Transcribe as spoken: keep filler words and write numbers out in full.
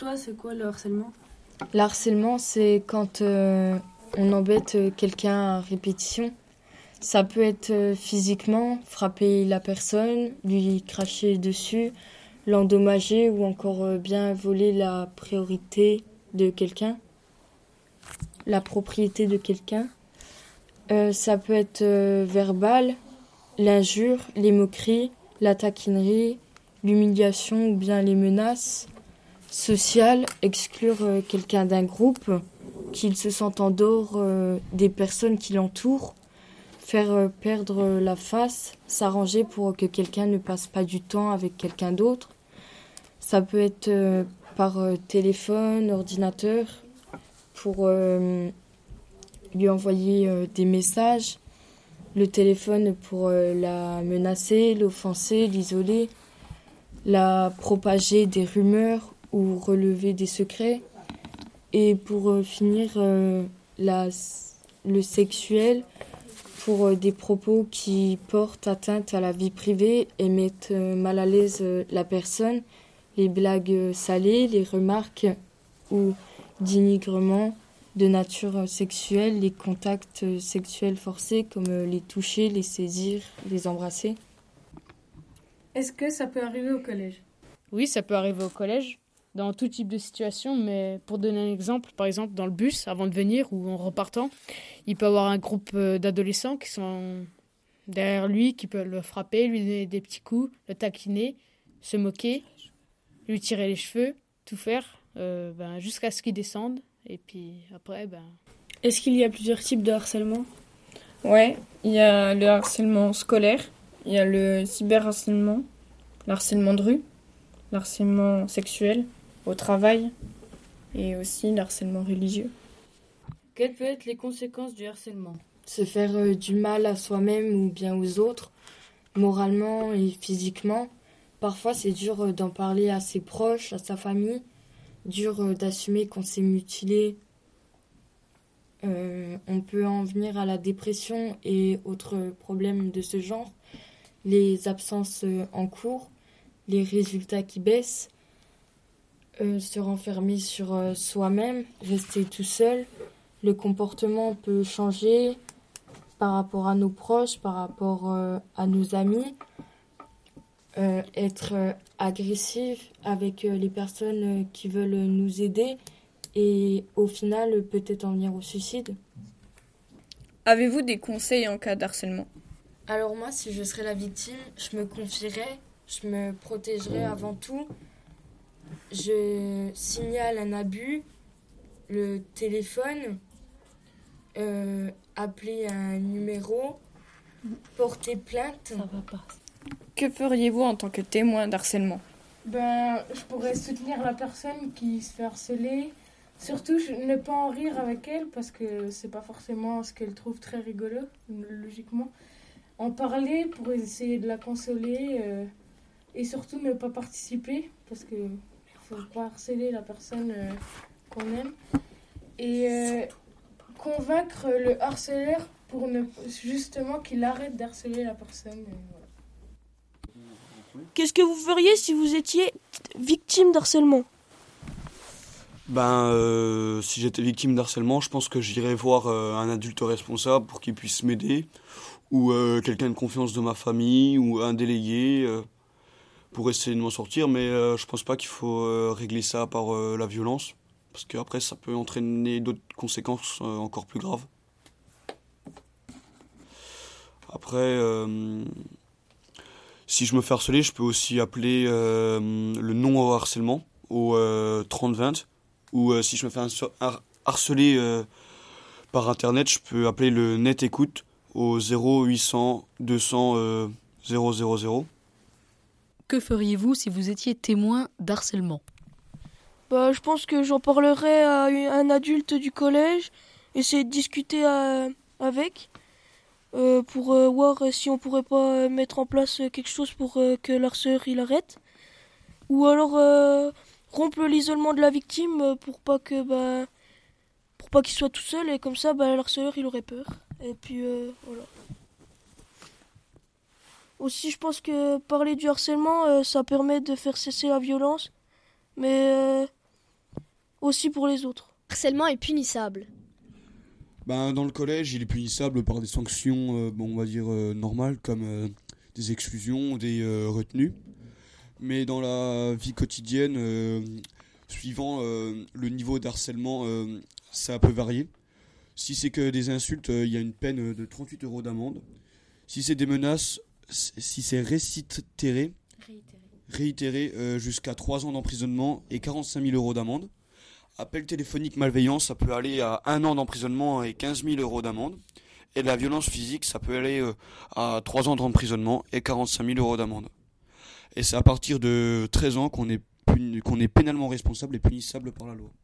toi, c'est quoi le harcèlement ? Le harcèlement, c'est quand euh, on embête quelqu'un à répétition. Ça peut être euh, physiquement, frapper la personne, lui cracher dessus, l'endommager ou encore euh, bien voler la priorité de quelqu'un, la propriété de quelqu'un. Euh, ça peut être euh, verbal, l'injure, les moqueries, la taquinerie, l'humiliation ou bien les menaces. Social, exclure euh, quelqu'un d'un groupe, qu'il se sente en dehors euh, des personnes qui l'entourent, faire euh, perdre euh, la face, s'arranger pour que quelqu'un ne passe pas du temps avec quelqu'un d'autre. Ça peut être euh, par euh, téléphone, ordinateur, pour euh, lui envoyer euh, des messages, le téléphone pour euh, la menacer, l'offenser, l'isoler, la propager des rumeurs ou relever des secrets. Et pour euh, finir, euh, la, le sexuel, pour euh, des propos qui portent atteinte à la vie privée et mettent euh, mal à l'aise euh, la personne, les blagues euh, salées, les remarques ou dénigrement de nature sexuelle, les contacts euh, sexuels forcés comme euh, les toucher, les saisir, les embrasser. Est-ce que ça peut arriver au collège ? Oui, ça peut arriver au collège, dans tout type de situation, mais pour donner un exemple, par exemple dans le bus, avant de venir ou en repartant, il peut y avoir un groupe d'adolescents qui sont derrière lui, qui peuvent le frapper, lui donner des petits coups, le taquiner, se moquer, lui tirer les cheveux, tout faire, euh, ben, jusqu'à ce qu'il descende, et puis après, ben... Est-ce qu'il y a plusieurs types de harcèlement ? Ouais, il y a le harcèlement scolaire, il y a le cyberharcèlement, le harcèlement de rue, le harcèlement sexuel, au travail et aussi le harcèlement religieux. Quelles peuvent être les conséquences du harcèlement ? Se faire euh, du mal à soi-même ou bien aux autres, moralement et physiquement. Parfois, c'est dur euh, d'en parler à ses proches, à sa famille. Dur euh, d'assumer qu'on s'est mutilé. Euh, on peut en venir à la dépression et autres problèmes de ce genre. Les absences euh, en cours, les résultats qui baissent. Euh, se renfermer sur euh, soi-même, rester tout seul. Le comportement peut changer par rapport à nos proches, par rapport euh, à nos amis. Euh, être euh, agressif avec euh, les personnes euh, qui veulent nous aider et au final euh, peut-être en venir au suicide. Avez-vous des conseils en cas d'harcèlement ? Alors moi, si je serais la victime, je me confierais, je me protégerais avant tout. Je signale un abus, le téléphone, euh, appeler un numéro, porter plainte. Ça va pas. Que feriez-vous en tant que témoin d'harcèlement ? Ben, je pourrais soutenir la personne qui se fait harceler. Surtout, je- ne pas en rire avec elle parce que c'est pas forcément ce qu'elle trouve très rigolo, logiquement. En parler pour essayer de la consoler euh, et surtout ne pas participer parce que faut pas harceler la personne euh, qu'on aime. Et euh, convaincre le harceleur pour ne, justement qu'il arrête d'harceler la personne. Et voilà. Qu'est-ce que vous feriez si vous étiez victime d'harcèlement ? Ben, euh, si j'étais victime d'harcèlement, je pense que j'irais voir euh, un adulte responsable pour qu'il puisse m'aider, ou euh, quelqu'un de confiance de ma famille, ou un délégué, euh, pour essayer de m'en sortir. Mais euh, je pense pas qu'il faut euh, régler ça par euh, la violence, parce qu'après ça peut entraîner d'autres conséquences euh, encore plus graves. Après, euh, si je me fais harceler, je peux aussi appeler euh, le non-harcèlement au euh, trente vingt. Ou euh, si je me fais un, un, harceler euh, par internet, je peux appeler le net écoute au zéro huit cents deux cents euh, zéro zéro zéro. Que feriez-vous si vous étiez témoin d'harcèlement ? Bah, je pense que j'en parlerai à un adulte du collège, essayer de discuter à- avec, euh, pour euh, voir si on pourrait pas euh, mettre en place euh, quelque chose pour euh, que l'harceleur il arrête. Ou alors euh, rompre l'isolement de la victime euh, pour pas que bah, pour pas qu'il soit tout seul et comme ça bah, l'harceleur il aurait peur. Et puis euh, voilà. Aussi je pense que parler du harcèlement euh, ça permet de faire cesser la violence, mais euh, aussi pour les autres. Le harcèlement est punissable. Ben, dans le collège, il est punissable par des sanctions, euh, bon, on va dire, euh, normales, comme euh, des exclusions, des euh, retenues. Mais dans la vie quotidienne, euh, suivant euh, le niveau d'harcèlement, euh, ça peut varier. Si c'est que des insultes, il euh, y a une peine de trente-huit euros d'amende. Si c'est des menaces, si c'est réitéré, réitéré euh, jusqu'à trois ans d'emprisonnement et quarante-cinq mille euros d'amende. Appel téléphonique malveillant, ça peut aller à un an d'emprisonnement et quinze mille euros d'amende. Et la violence physique, ça peut aller euh, à trois ans d'emprisonnement et quarante-cinq mille euros d'amende. Et c'est à partir de treize ans qu'on est, puni- qu'on est pénalement responsable et punissable par la loi.